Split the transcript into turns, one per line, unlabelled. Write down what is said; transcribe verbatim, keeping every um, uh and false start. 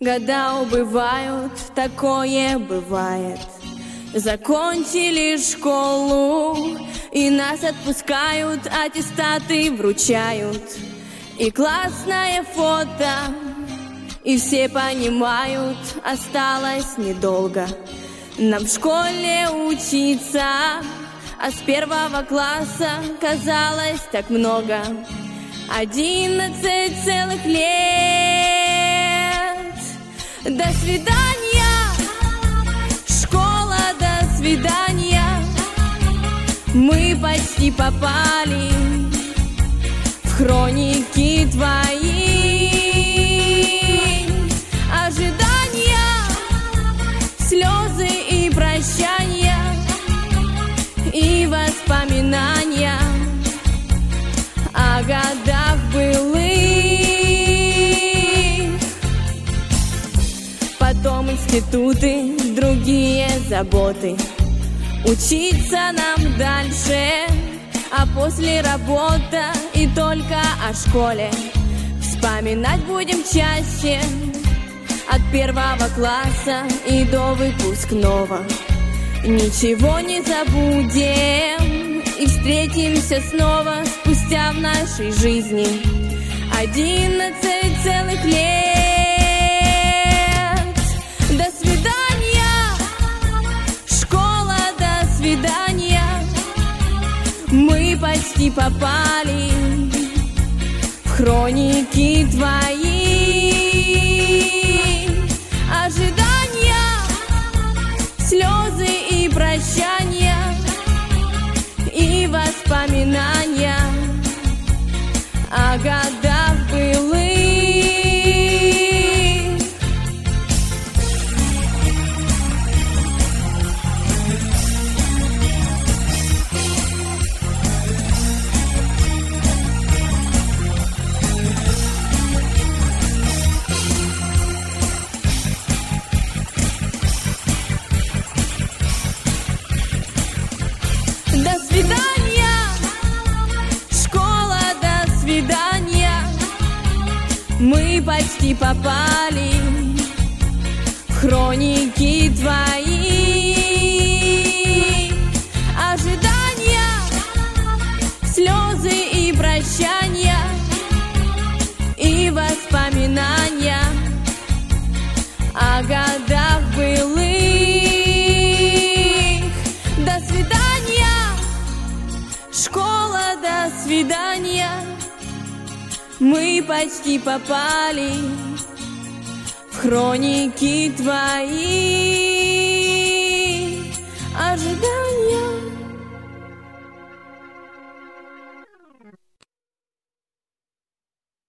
Года убывают, такое бывает. Закончили школу, и нас отпускают, аттестаты вручают. И классное фото, и все понимают, осталось недолго нам в школе учиться. А с первого класса казалось так много. Одиннадцать целых лет. До свидания, школа, до свидания. Мы почти попали в хроники твои. Ожидания, слезы и прощания, и воспоминания о годах былых. Потом институты, другие заботы. Учиться нам дальше, а после работа, и только о школе вспоминать будем чаще. От первого класса и до выпускного ничего не забудем, и встретимся снова спустя в нашей жизни одиннадцать целых лет. До свидания, школа, до свидания. Мы почти попали в хроники твои. Ожидания, слезы и прощания, и воспоминания о годах былых. До свидания, школа, до свидания. Мы почти попали в хроники твои. Ожидания, слезы и прощания, и воспоминания о годах былых. До свидания, школа, до свидания. Мы почти попали в хроники твои.